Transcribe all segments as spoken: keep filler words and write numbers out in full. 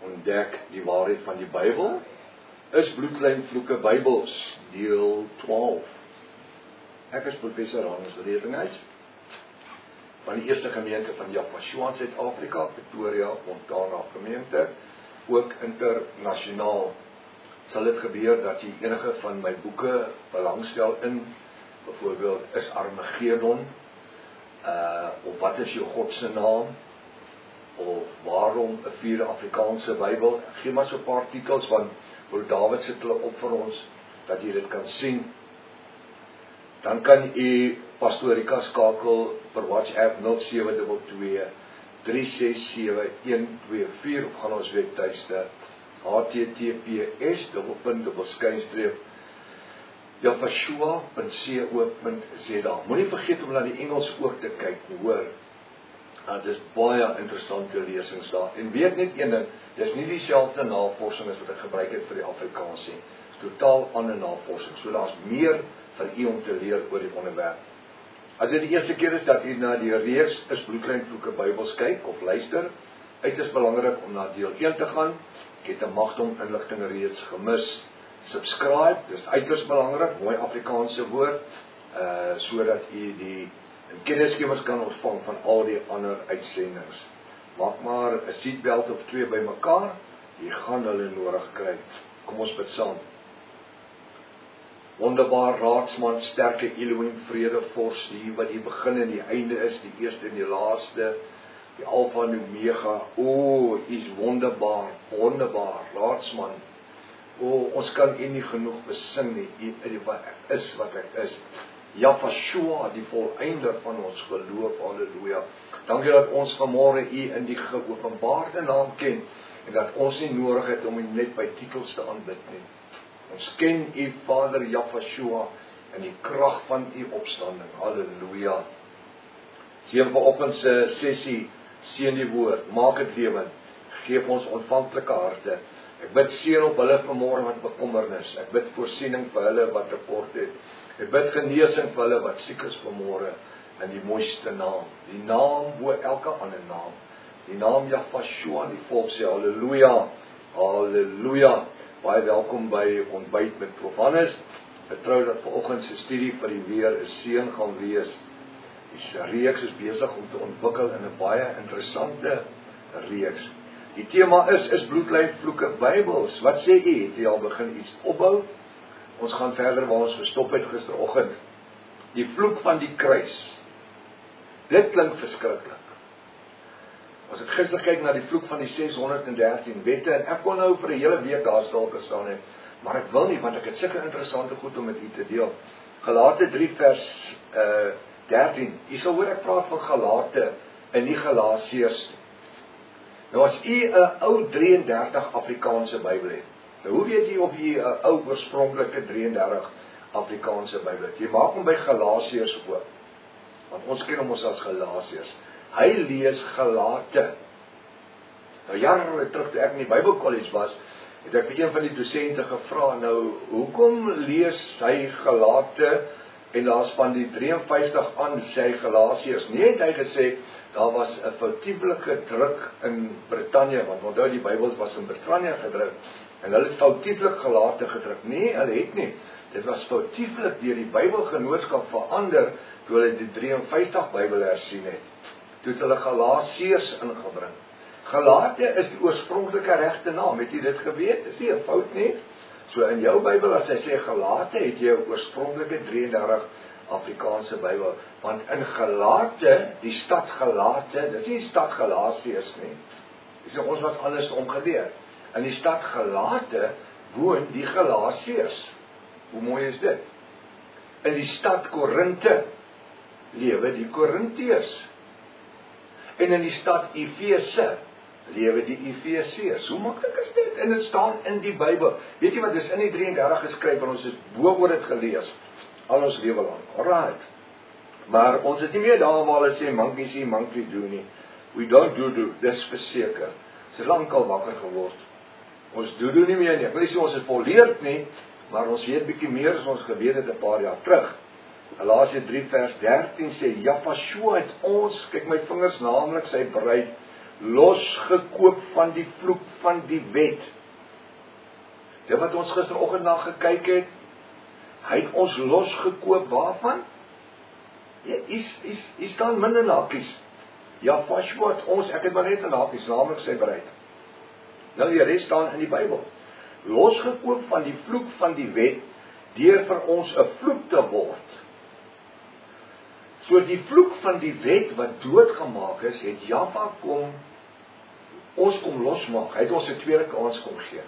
ontdek die waarheid van die Bybel, is Bloedlyn Vloeke Bybels, deel twaalf. Ek is professor Hannes Redinghuis, van die eerste gemeente van Japashua in Suid-Afrika, Pretoria, Montana gemeente, ook internasionaal. Sal dit gebeur dat jy enige van my boeke belangstel in, byvoorbeeld, is Armageddon, uh, of wat is jou God se naam, of waarom 'n vierde Afrikaanse Bybel. Ek gee maar so 'n paar titels, want Broer David sit hulle op vir ons, dat jy dit kan sien. Dan kan u Pastorika skakel per WhatsApp nul sewe twee twee, drie ses sewe, een twee vier, of gaan ons webtuiste H T T P S dubbelpunt dubbelskynstreep japashua punt co punt za. Moenie vergeet om na die Engels ook te kyk, hoor. Dit is baie interessante lesings daar. En weet net een ding, dis nie dieselfde navorsing as wat ek gebruik het vir die Afrikaans nie. Dis totaal ander navorsing. So daar's meer vir u om te leer oor die onderwerp. As dit die eerste keer is dat u na die reeks is Bloedlyn Vloeke Bybels kyk of luister, uiters belangrik om na deel een te gaan. Ek het 'n magdom inligting reeds gemis. Subscribe, dis uiters belangrik, mooi Afrikaanse woord, uh, sodat u die kennisgewings kan ontvang van al die ander uitsendings. Maak maar 'n seatbelt of twee by mekaar, jy gaan hulle nodig kry. Kom ons bid saam. Wonderbaar raadsman, sterke Elohim, vrede vors, die wat die begin en die einde is, die eerste en die laaste, die Alpha en Omega. O, u is wonderbaar, wonderbaar, raadsman. O, ons kan u nie genoeg besing nie, u wat ek is wat ek is. Japashua, die volleinder van ons geloof, halleluja. Dankie dat ons vanmôre u in die geopenbaarde naam ken, en dat ons nie nodig het om u net by titels te aanbid nie. Ons ken u Vader Japashua, in die krag van u opstanding, halleluja. Seën vanoggend se sessie, seën die woord, maak dit lewend, geef ons ontvanklike harte. Ek bid seën op hulle vanmôre wat bekommernis, ek bid voorsiening vir hulle wat tekort het, ek bid genesing vir hulle wat siek is vanmôre, in die mooiste naam, die naam bo elke ander naam, die naam Japashua, die volk sê halleluja, halleluja. Baie welkom by Ontbyt met Prof Hannes. Vertrou dat vanoggend se studie vir die weer 'n seën gaan wees. Die reeks is besig om te ontwikkel in 'n baie interessante reeks. Die tema is, is Bloedlyn Vloeke Bybels. Wat sê u? Het u al begin iets opbou? Ons gaan verder waar ons gestop het gisteroggend. Die vloek van die kruis. Dit klink verskriklik. As ek gister kyk na die vloek van die ses honderd dertien wette, en ek kon nou vir 'n hele week daar stil gestaan het, maar ek wil nie, want ek het sulke interessante goed om met u te deel. Galate drie vers uh, dertien. U sal hoor ek praat van Galate en nie Galasiërs. Nou as u 'n ou drie en dertig Afrikaanse Bybel het, nou hoe weet u of u 'n ou oorspronklike drie en dertig Afrikaanse Bybel het? Jy maak hom by Galasiërs oop, want ons ken hom ons as Galasiërs. Hy lees Galate. Nou jare terug toe ek in die Bybelkollege was, het ek vir een van die dosente gevra, nou hoekom lees hy Galate en daar's van die drie en vyftig aan sê hy Galasiërs? Nee, het hy gesê, daar was 'n foutiefelike druk in Brittanje, want onthou die Bybels was in Brittanje gedruk, en hulle het foutiefelik Galate gedruk. Nee, hulle het nie. Dit was foutiefelik deur die Bybelgenootskap verander, toe hulle die drie en vyftig Bybel hersien het. Toe het hulle Galasiërs ingebring. Galate is die oorspronklike regte naam, het jy dit geweet? Dis nie 'n fout nie. So in jou Bybel, as hy sê Galate, het jy 'n oorspronklike drie en dertig Afrikaanse Bybel. Want in Galate, die stad Galate, dis nie die stad Galasiërs nie. Dis ons was anders omgeleer. In die stad Galate woon die Galasiërs. Hoe mooi is dit? In die stad Korinte lewe die Korintiërs. En in die stad Efese lewe die Efesiërs. Hoe maklik is dit? En dit staan in die Bybel. Weet jy wat, dis in die drie en dertig geskryf, en ons het bo oor dit gelees, al ons lewe lang. Alright. Maar ons het nie meer daar waar hulle sê, monkey see, monkey do nie. We don't do do, dis verseker. Ons het lankal wakker geword. Ons do do nie meer nie. Ek wil nie sê ons het volleerd nie, maar ons weet bietjie meer as ons geweet het 'n paar jaar terug. Galasiërs drie vers dertien sê, Japashua het ons, kyk my vingers, naamlik sy bruid, losgekoop van die vloek van die wet. Dit wat ons gisteroggend na gekyk het, hy het ons losgekoop waarvan? Ja, is, is, is dan minder hakies. Ja, Joshua het ons, ek het maar net 'n hakies, naamlik sy bruid. Nou die res staan in die Bybel. Losgekoop van die vloek van die wet, deur vir ons 'n vloek te word. So die vloek van die wet wat doodgemaak is, het Jahwe kom, ons kom losmaak. Hy het ons 'n tweede kans kom gee.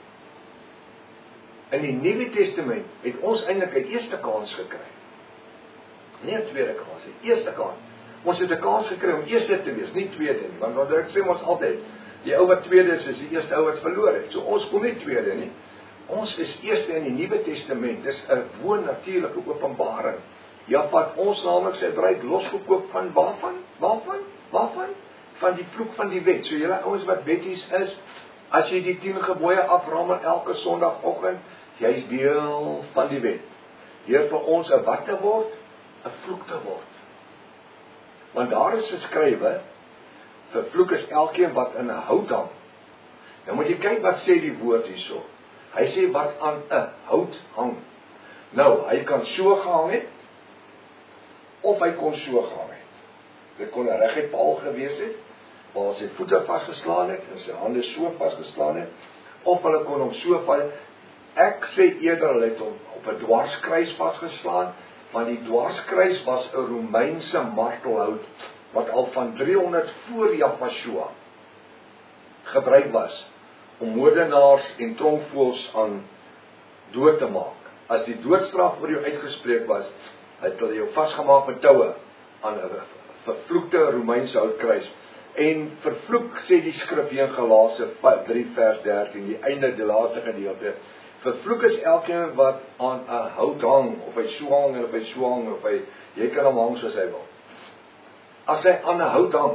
In die Nuwe Testament het ons eintlik 'n eerste kans gekry. Nie 'n tweede kans, 'n eerste kans. Ons het 'n kans gekry om eerste te wees, nie tweede nie. Want wat ek sê ons altyd, die ou wat tweede is, is die eerste ou wat verloor het. So ons kom nie tweede nie. Ons is eerste in die Nuwe Testament. Dis 'n bo-natuurlike openbaring. Ja, wat ons naamlik sy bruid losgekoop van waarvan? Waarvan? Waarvan? Van die vloek van die wet. So julle ouens wat wetties is, as jy die tien gebooie aframmel elke Sondagoggend, jy's deel van die wet. Deur vir ons 'n wat te word? 'n vloek te word. Want daar is geskrywe, vervloek is elkeen wat in 'n hout hang. Nou moet jy kyk wat sê die woord hierso. Hy sê wat aan 'n hout hang. Nou, hy kan so gehang het, of hy kon so gehang het. Dit kon 'n reguit paal gewees het, waar sy voete vasgeslaan het, en sy hande so vasgeslaan het, of hulle kon hom so val. Ek sê eerder, hulle het hom op 'n dwarskruis vasgeslaan, want die dwarskruis was 'n Romeinse martelhout, wat al van driehonderd voor Joshua gebruik was, om moordenaars en tronkvoëls aan dood te maak. As die doodstraf oor jou uitgespreek was, het hulle jou vasgemaak met toue aan 'n vervloekte Romeinse houtkruis. En vervloek sê die skrif hier in Galasië drie vers dertien, die einde, die laaste gedeelte. Vervloek is elkeen wat aan 'n hout hang, of hy so hang, of hy so hang, of hy, jy kan hom hang soos hy wil. As hy aan 'n hout hang,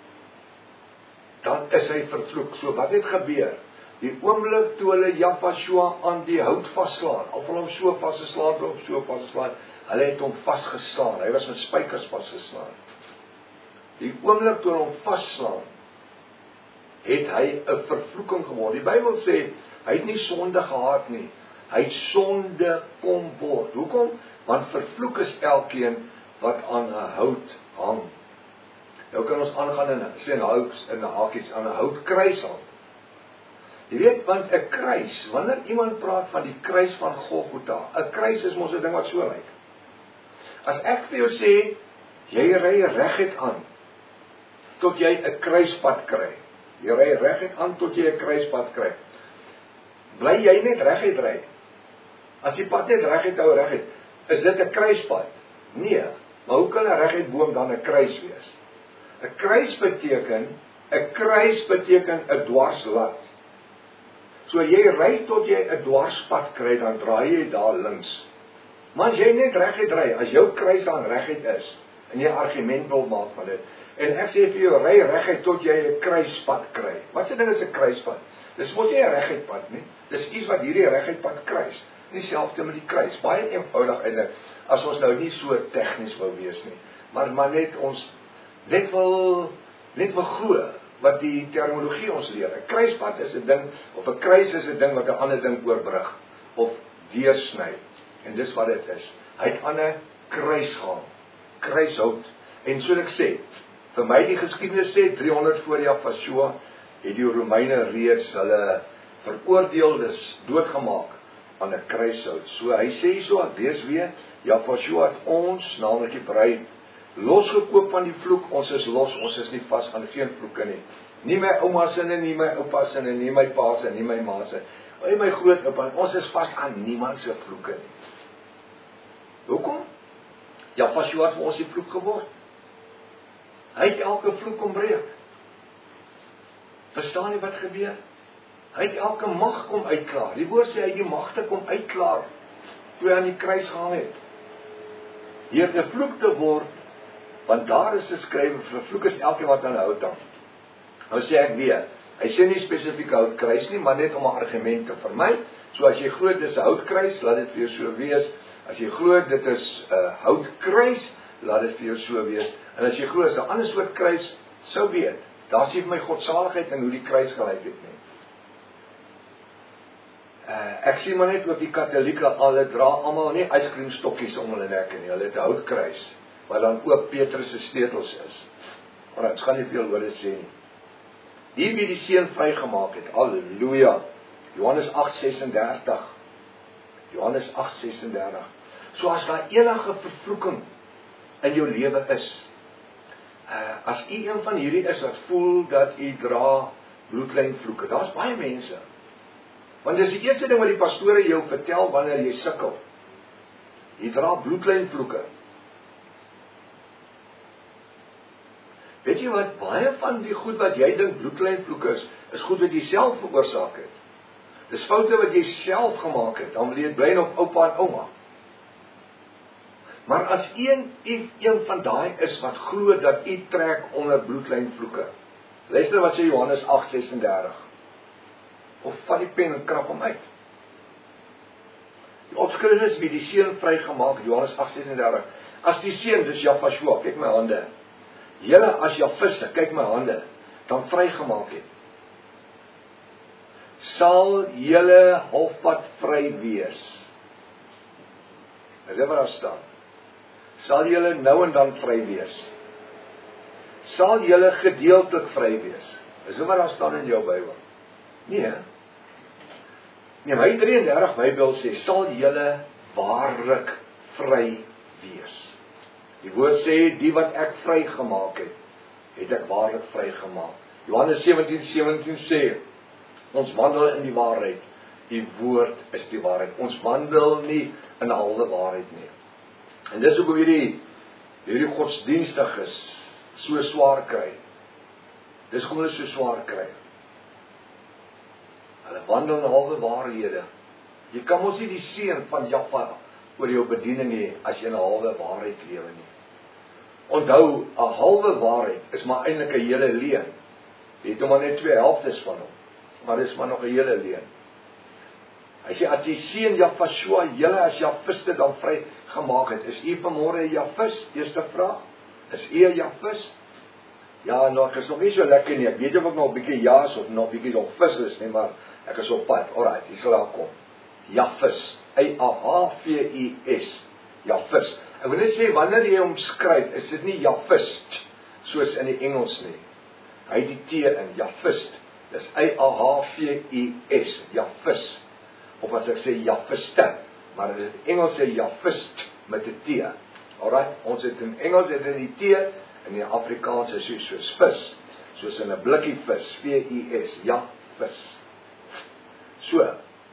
dan is hy vervloek. So wat het gebeur? Die oomblik toe hulle Joshua aan die hout vasslaan, of hulle hom so vasgeslaan, of so vasgeslaan, hulle het hom vasgeslaan, hy was met spykers vasgeslaan. Die oomblik toe hulle hom vasslaan, het hy 'n vervloeking geword. Die Bybel sê, hy het nie sonde gehad nie, hy het sonde kom word. Hoekom? Want vervloek is elkeen wat aan 'n hout hang. Nou kan ons aangaan en sê 'n hout, in 'n hakies, aan 'n houtkruis hang. Jy weet, want 'n kruis, wanneer iemand praat van die kruis van Golgotha, 'n kruis is mos 'n ding wat so lyk. As ek vir jou sê, jy ry reguit aan, tot jy 'n kruispad kry. Jy ry reguit aan tot jy 'n kruispad kry. Bly jy net reguit ry? As die pad net reguit hou reguit, is dit 'n kruispad? Nee, maar hoe kan 'n reguit boom dan 'n kruis wees? 'n kruis beteken, 'n kruis beteken 'n dwarslat. So jy ry tot jy 'n dwarspad kry, dan draai jy daar links. Maar as jy net reguit ry, as jou kruis dan reguit is, en jy argument wil maak van dit, en ek sê vir jou, ry reguit tot jy 'n kruispad kry. Wat se ding is 'n kruispad? Dis mos nie 'n reguit pad nie. Dis iets wat hierdie reguit pad kruis. Dieselfde met die kruis. Baie eenvoudig eintlik, as ons nou nie so tegnies wou wees nie. Maar maar net ons net wil net wil glo wat die terminologie ons leer. 'n Kruispad is 'n ding, of 'n kruis is 'n ding wat 'n ander ding oorbrug of deursny. En dis wat dit is. Hy het aan 'n kruis gehang. Kruishout. En so ek sê, vir my die geskiedenis sê driehonderd voor Joshua het die Romeine reeds hulle veroordeeldes doodgemaak aan 'n kruishout. So hy sê so, ek lees weer, Joshua het ons, naamlik die bruid, losgekoop van die vloek. Ons is los, ons is nie vas aan geen vloeke nie. Nie my ouma se nie, nie my oupa se nie, nie my pa se, nie my ma se. O, my grootoupa, ons is vas aan niemand se vloeke nie. Hoekom? Joshua het vir ons die vloek geword. Hy het elke vloek kom breek. Verstaan jy wat gebeur? Hy het elke mag kom uitklaar. Die woord sê hy die magte kom uitklaar toe hy aan die kruis gehang het. Hier 'n vloek te word, want daar is geskrywe, vervloek is elkeen wat aan 'n hout hang. Nou sê ek weer, hy sê nie spesifiek houtkruis nie, maar net om 'n argument te vermy. So as jy glo dit is 'n houtkruis, laat dit vir jou so wees. As jy glo dit is 'n uh, houtkruis, laat dit vir jou so wees. En as jy glo is 'n ander soort kruis, sou weet. Daar sien my godsaligheid en hoe die kruis gelyk het nie. Uh, ek sien maar net ook die Katolieke, hulle dra almal nie yskremstokkies om hulle nekke nie, hulle het 'n houtkruis, waar dan ook Petrus se steutels is. Maar dit gaan nie veel oor dit sê nie. Hier wie die seun vrygemaak het, halleluja. Johannes agt sesendertig. Johannes agt sesendertig. So as daar enige vervloeking in jou lewe is, uh, as u een van hierdie is wat voel dat u dra bloedlynvloeke, daar's baie mense. Want dis die eerste ding wat die pastore jou vertel wanneer jy sukkel. Jy dra bloedlynvloeke. Weet jy wat, baie van die goed wat jy dink bloedlynvloeke is, is goed wat jy self veroorsaak het. Dis foute wat jy self gemaak het, dan wil jy bly op oupa en ouma. Maar as een, een, een van daai is wat glo dat u trek onder bloedlynvloeke. Luister wat sê Johannes agt sesendertig. Of vat die pen en krap hom uit. Die opskrif is wie die seun vrygemaak, Johannes agt sesendertig. As die seun, dis Jafashua, kyk my hande. Julle as Jafisse, kyk my hande, dan vrygemaak het. Sal julle halfpad vry wees. Is dit wat daar staan? Sal julle nou en dan vry wees. Sal julle gedeeltelik vry wees. Is dit wat daar staan in jou Bybel? Nee. Nee, my drieëndertig Bybel sê, sal julle waarlik vry wees. Die woord sê, die wat ek vrygemaak het, het ek waarlik vrygemaak. Johannes sewentien sewentien sê, ons wandel in die waarheid, die woord is die waarheid. Ons wandel nie in 'n halwe waarheid nie. En dis ook hoe hierdie, hierdie godsdienstiges so swaar kry. Dis hoekom hulle so swaar kry. Hulle wandel in halwe waarhede. Jy kan mos nie die seun van Jaffa oor jou bediening hê as jy in 'n halwe waarheid lewe nie. Onthou, 'n halwe waarheid is maar eintlik 'n hele leuen. Jy het hom maar net twee helftes van hom, maar dis maar nog 'n hele leuen. Hy sê as die seun Jafashua julle as Jafiste dan vry gemaak het, is u vanmôre 'n Jafis? Eerste vraag. Is u 'n Jafis? Ja, nou ek is nog nie so lekker nie. Ek weet of ek nog 'n bietjie ja is of nog 'n bietjie nog vis is nie, maar ek is op pad. Alraai, hier sal daar kom. Jafis, A H V I S. Jafis. Ek wil net sê wanneer jy hom skryf, is dit nie Jafist soos in die Engels nie. Hy het die T in, Jafist. Dis A H V I S, Jafis. Of as ek sê Jafiste, maar in die Engels sê Jafist met 'n T. Alright, ons het in Engels het in die T, in die Afrikaans is so soos vis, soos in 'n blikkie vis, V I S, Jafis. So,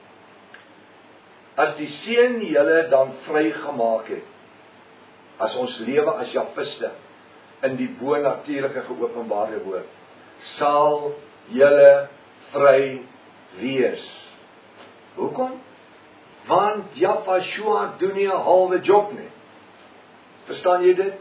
as die seun julle dan vrygemaak het, as ons lewe as Jafiste, in die bonatuurlike geopenbaarde woord, sal julle vry wees. Hoekom? Want Jafashua doen nie 'n halwe job nie. Verstaan jy dit?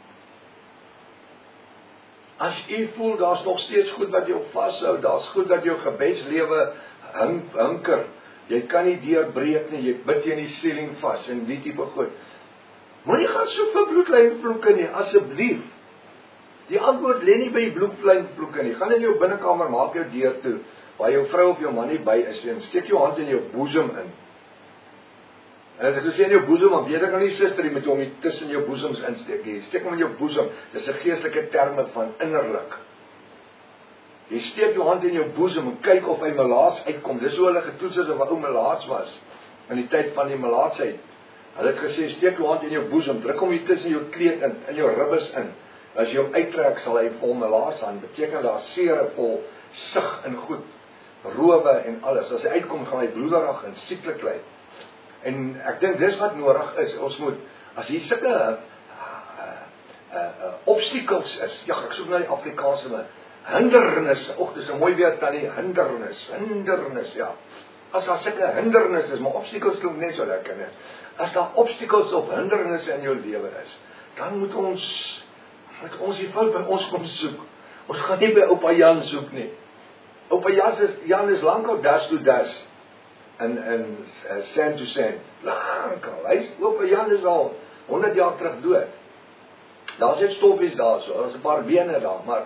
As jy voel, daar's nog steeds goed wat jou vashou, daar's goed wat jou gebedslewe hinker, jy kan nie deurbreek nie, jy bid teen die ceiling vas, en die tipe goed. Moenie gaan so vir bloedlynvloeke nie, asseblief. Die antwoord lê nie by die bloedlynvloeke nie. Gaan in jou binnekamer, maak jou deur toe, waar jou vrou of jou man nie by is, en steek jou hand in jou boesem in. En as ek gesê in jou boesem, dan weet ek nou nie, suster, jy moet hom nie tussen jou boesems insteek nie. Steek hom in jou boesem, dis 'n geestelike terme van innerlik. Jy steek jou hand in jou boesem en kyk of hy melaats uitkom. Dis hoe hulle getoets is of 'n ou melaats was in die tyd van die melaatsheid. Hulle het gesê, steek jou hand in jou boesem, druk hom hier tussen jou kleed in, in jou ribbes in. As jy hom uittrek, sal hy vol melaats aan. Beteken daar sere vol sig en goed, rowe en alles. As hy uitkom, gaan hy bloederig en sieklik lyk. En ek dink dis wat nodig is. Ons moet, as hier sulke uh, uh, uh, obstacles is, ja, ek soek na die Afrikaanse me, hindernisse, och, dis 'n mooi weer tannie, hindernis, hindernis, ja. As daar sulke hindernisse is, maar obstacles klink net so lekker, ne? As daar obstacles of hindernisse in jou lewe is, dan moet ons, moet ons die fout by ons kom soek. Ons gaan nie by oupa Jan soek nie. Oupa Jan is, Jan is lankal das to das. In, in uh, sand to sand. Lankal. Hy is, oupa Jan is al honderd jaar terug dood. Daar sit stoffies daar so, daar is 'n paar bene daar, maar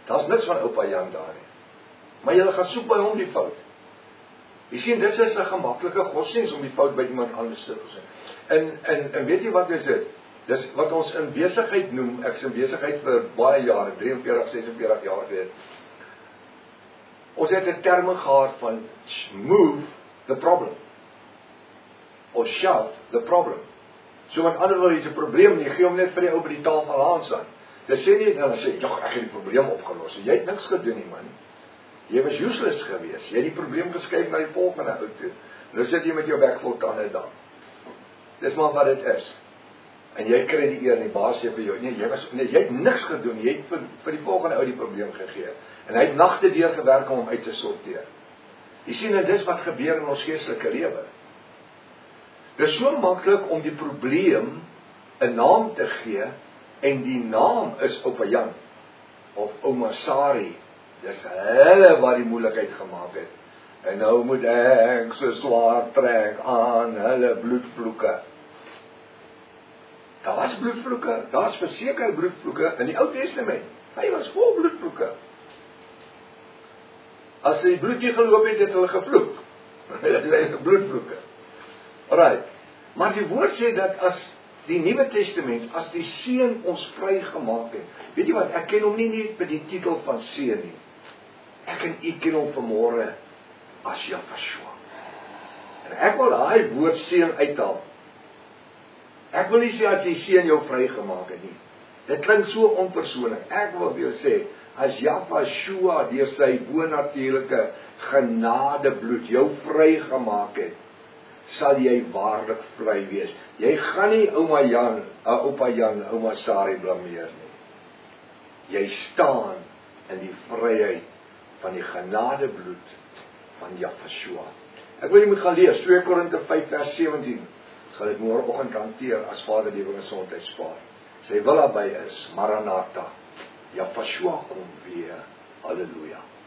Daar's niks van oupa Jan daar nie. Maar julle gaan soek by hom die fout. Jy sien, dit is 'n gemaklike godsdienst om die fout by iemand anders te sien. En, en, en weet jy wat is dit? Dis wat ons in besigheid noem, ek is in besigheid vir baie jare, drie en veertig, ses en veertig jaar weet. Ons het 'n term gehad van move the problem. Of shove the problem. So met ander woorde, jy 'n probleem, jy gee hom net vir die ou by die tafel aan staan. Dis sê nie, dan sê, ja, ek het die probleem opgelos. Jy het niks gedoen nie, man. Jy was useless geweest. Jy het die probleem geskuif na die volgende ou toe. Nou sit jy met jou bek vol tande dan. Dis maar wat dit is. En jy kry die eer en die baas sê vir jou, nee, jy was nee, jy het niks gedoen. Jy het vir, vir die volgende ou die probleem gegee. En hy het nagte deur gewerk om hom uit te sorteer. Jy sien, en dis wat gebeur in ons geestelike lewe. Dit is so maklik om die probleem 'n naam te gee, en die naam is oupa Jan of ouma Sari. Dis hulle wat die moeilikheid gemaak het. En nou moet ek so swaar trek aan hulle bloedvloeke. Daar was bloedvloeke, daar is verseker bloedvloeke in die Ou Testament. Hy was vol bloedvloeke. As die bloedjie geloop het, het hulle gevloek. Hulle het bloedvloeke. Alright. Maar die woord sê dat as die Nuwe Testament, as die Seun ons vrygemaak het. Weet jy wat, ek ken hom nie net by die titel van Seun nie. Ek en u ken hom vanmôre as Jahweh. En ek wil daai woord Seun uithaal. Ek wil nie sê as die Seun jou vrygemaak het nie. Dit klink so onpersoonlik. Ek wil vir jou sê, as Jahweh deur sy bonatuurlike genadebloed jou vrygemaak het, sal jy waarlik vry wees. Jy gaan nie ouma Jan, oupa Jan, ouma Sari blameer nie. Jy staan in die vryheid van die genadebloed van Jahweh. Ek wil jy moet gaan lees, twee Korinte vyf vers sewentien. Sal dit môreoggend hanteer as Vader Lewe Gesondheid spaar. Sy wil naby is, Maranatha. Jahweh kom weer. Halleluja.